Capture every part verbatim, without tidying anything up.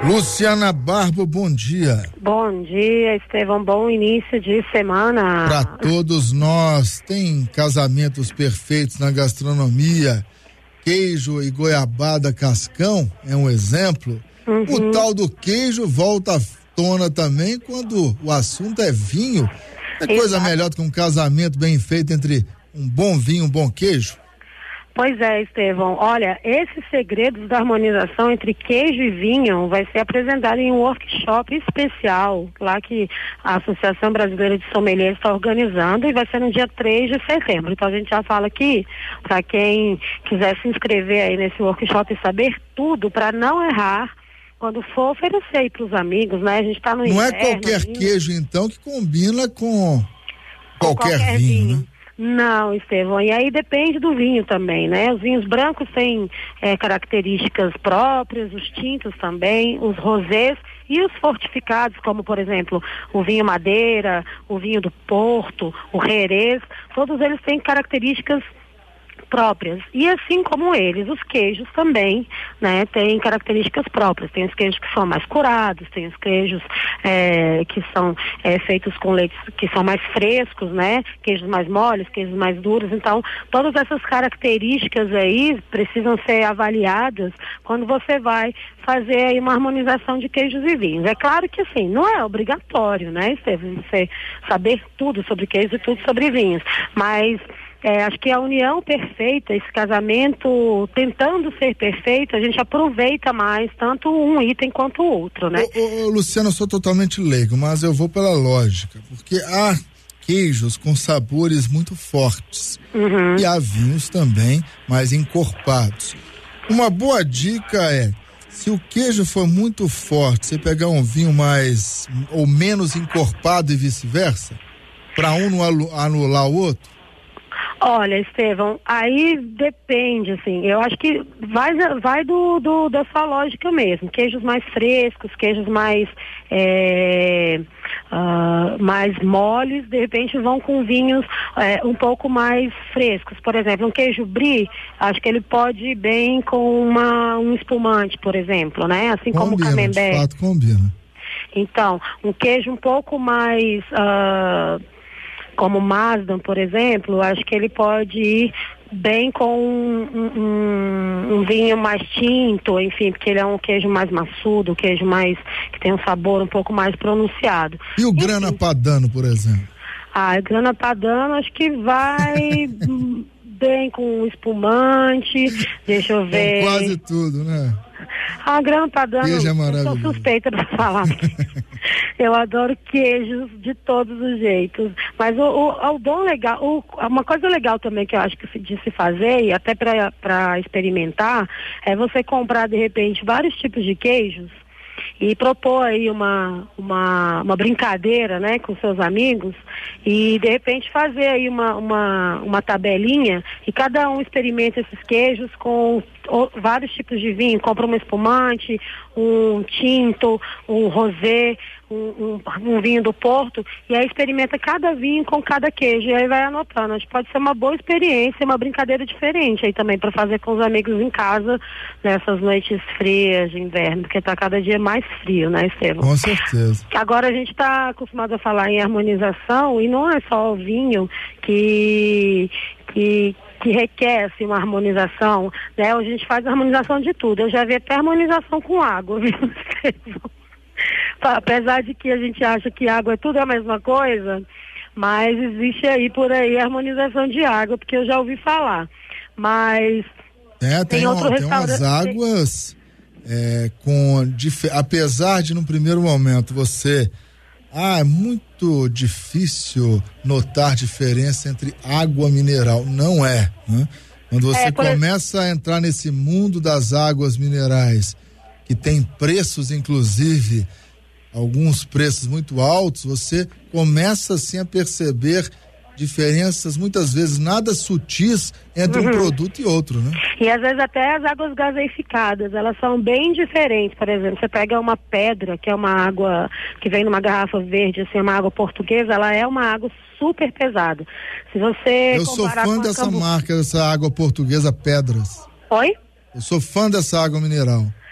Luciana Barbo, bom dia. Bom dia, Estevão, bom início de semana. Para todos nós, tem casamentos perfeitos na gastronomia, queijo e goiabada cascão é um exemplo. Uhum. O tal do queijo volta à tona também quando o assunto é vinho. É coisa Exato. melhor do que um casamento bem feito entre um bom vinho e um bom queijo? Pois é, Estevão. Olha, esses segredos da harmonização entre queijo e vinho vai ser apresentado em um workshop especial, lá que a Associação Brasileira de Sommeliers está organizando, e vai ser no dia três de setembro. Então a gente já fala aqui, para quem quiser se inscrever aí nesse workshop e saber tudo, para não errar, quando for oferecer aí para os amigos, né? A gente está no Não inverno, é qualquer vinho. queijo, então, que combina com qualquer, qualquer vinho, vinho, né? Não, Estevão, e aí depende do vinho também, né? Os vinhos brancos têm é, características próprias, os tintos também, os rosés e os fortificados, como por exemplo o vinho Madeira, o vinho do Porto, o Jerez, todos eles têm características próprias. E assim como eles, os queijos também, né, têm características próprias. Tem os queijos que são mais curados, tem os queijos é, que são é, feitos com leites que são mais frescos, né, queijos mais moles, queijos mais duros. Então, todas essas características aí precisam ser avaliadas quando você vai fazer aí uma harmonização de queijos e vinhos. É claro que assim, não é obrigatório, né, Estevão, você saber tudo sobre queijos e tudo sobre vinhos, mas É, acho que a união perfeita, esse casamento tentando ser perfeito, a gente aproveita mais tanto um item quanto o outro, né? Ô, ô, ô, Luciana, eu sou totalmente leigo, mas eu vou pela lógica, porque há queijos com sabores muito fortes, uhum. e há vinhos também mais encorpados. Uma boa dica é, se o queijo for muito forte, você pegar um vinho mais ou menos encorpado e vice-versa, para um não anular o outro? Olha, Estevão, aí depende, assim, eu acho que vai, vai do, do, da sua lógica mesmo. Queijos mais frescos, queijos mais, é, uh, mais moles, de repente vão com vinhos é, um pouco mais frescos. Por exemplo, um queijo brie, acho que ele pode ir bem com uma, um espumante, por exemplo, né? Assim combina, como o camembert. De fato, combina. Então, um queijo um pouco mais... Uh, como o Masdam, por exemplo, acho que ele pode ir bem com um, um, um vinho mais tinto, enfim, porque ele é um queijo mais maçudo, um queijo mais que tem um sabor um pouco mais pronunciado. E o grana padano, por exemplo? Ah, o grana padano acho que vai bem com espumante, deixa eu ver. Com quase tudo, né? A grana padano, queijo é eu sou suspeita para falar. Eu adoro queijos de todos os jeitos. Mas o, o, o bom legal, o, uma coisa legal também que eu acho que de se fazer, e até para experimentar, é você comprar de repente vários tipos de queijos e propor aí uma, uma, uma brincadeira, né, com seus amigos, e de repente fazer aí uma, uma, uma tabelinha, e cada um experimenta esses queijos com o, vários tipos de vinho, compra um espumante, um tinto, um rosé, um, um, um vinho do Porto, e aí experimenta cada vinho com cada queijo, e aí vai anotando. Acho que pode ser uma boa experiência, uma brincadeira diferente aí também para fazer com os amigos em casa nessas noites frias de inverno, porque tá cada dia mais frio, né, Estevão? Com certeza. Agora a gente está acostumado a falar em harmonização, e não é só o vinho que que que requer assim, uma harmonização, né? A gente faz harmonização de tudo. Eu já vi até harmonização com água, viu, Estevão? Apesar de que a gente acha que água é tudo a mesma coisa, mas existe aí por aí a harmonização de água, porque eu já ouvi falar. Mas é, tem, tem outro tem restaurante. Umas águas é, com dif... apesar de no primeiro momento você ah, é muito difícil notar diferença entre água mineral. Não é, né? Quando você é, começa a entrar nesse mundo das águas minerais, que tem preços, inclusive, alguns preços muito altos, você começa assim a perceber diferenças, muitas vezes nada sutis, entre uhum. um produto e outro, né? E às vezes até as águas gaseificadas, elas são bem diferentes. Por exemplo, você pega uma pedra, que é uma água que vem numa garrafa verde, assim, uma água portuguesa, ela é uma água super pesada. Se você Eu sou fã dessa cambu... marca, dessa água portuguesa Pedras. Oi? Eu sou fã dessa água mineral.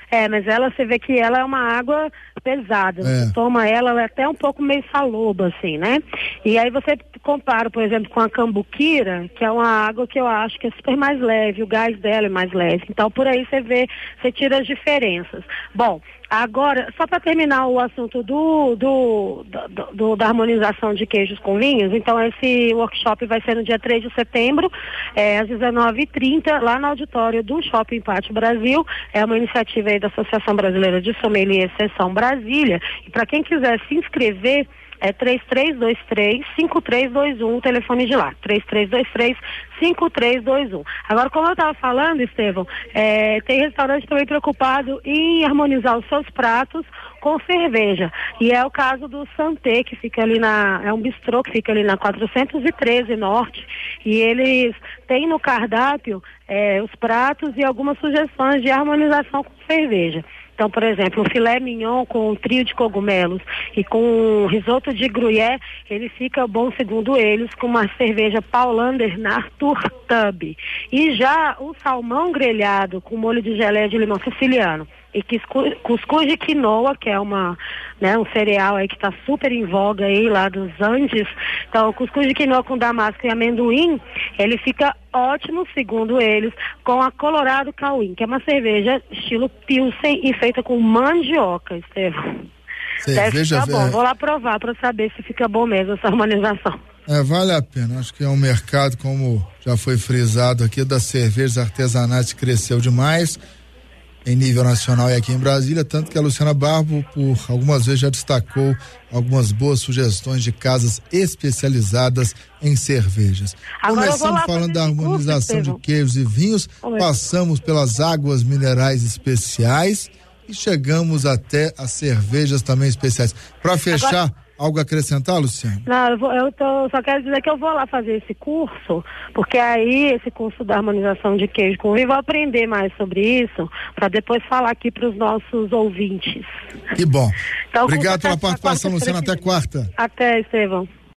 É, mas ela, você vê que ela é uma água pesada. É. Você toma ela, ela é até um pouco meio saloba, assim, né? E aí você compara, por exemplo, com a cambuquira, que é uma água que eu acho que é super mais leve, o gás dela é mais leve. Então, por aí você vê, você tira as diferenças. Bom, agora, só para terminar o assunto do, do, do, do, da harmonização de queijos com vinhos, então esse workshop vai ser no dia três de setembro, é, às dezenove e trinta, lá no auditório do Shopping Pátio Brasil. É uma iniciativa aí da Associação Brasileira de Sommelier Seção Brasília. E para quem quiser se inscrever, é três três dois três, cinco três dois um, o telefone de lá, três três dois três, cinco três dois um. Agora, como eu estava falando, Estevão, é, tem restaurante também preocupado em harmonizar os seus pratos com cerveja, e é o caso do Santé, que fica ali na, é um bistrô que fica ali na quatrocentos e treze Norte, e eles têm no cardápio é, os pratos e algumas sugestões de harmonização com cerveja. Então, por exemplo, o filé mignon com um trio de cogumelos e com um risoto de gruyère, ele fica bom, segundo eles, com uma cerveja Paulander na Arthur Tub. E já o salmão grelhado com molho de geleia de limão siciliano e cuscuz de quinoa, que é uma, né, um cereal aí que está super em voga aí lá dos Andes. Então, o cuscuz de quinoa com damasco e amendoim, ele fica ótimo, segundo eles, com a Colorado Cauim, que é uma cerveja estilo Pilsen e feita com mandioca, Estevão. Cerveja, Deve ficar bom. Vou lá provar para saber se fica bom mesmo essa harmonização. É, vale a pena. Acho que é um mercado, como já foi frisado aqui, das cervejas artesanais que cresceu demais em nível nacional e aqui em Brasília, tanto que a Luciana Barbo, por algumas vezes, já destacou algumas boas sugestões de casas especializadas em cervejas. Agora Começamos falando da harmonização curso, de queijos e vinhos, Oi. passamos pelas águas minerais especiais e chegamos até as cervejas também especiais. Para fechar, Agora... algo a acrescentar, Luciana? Não, eu, vou, eu tô, só quero dizer que eu vou lá fazer esse curso, porque aí esse curso da harmonização de queijo com vinho, eu vou aprender mais sobre isso, para depois falar aqui para os nossos ouvintes. Que bom. Então, obrigado pela participação, Luciana. Até quarta. Até, Estevão.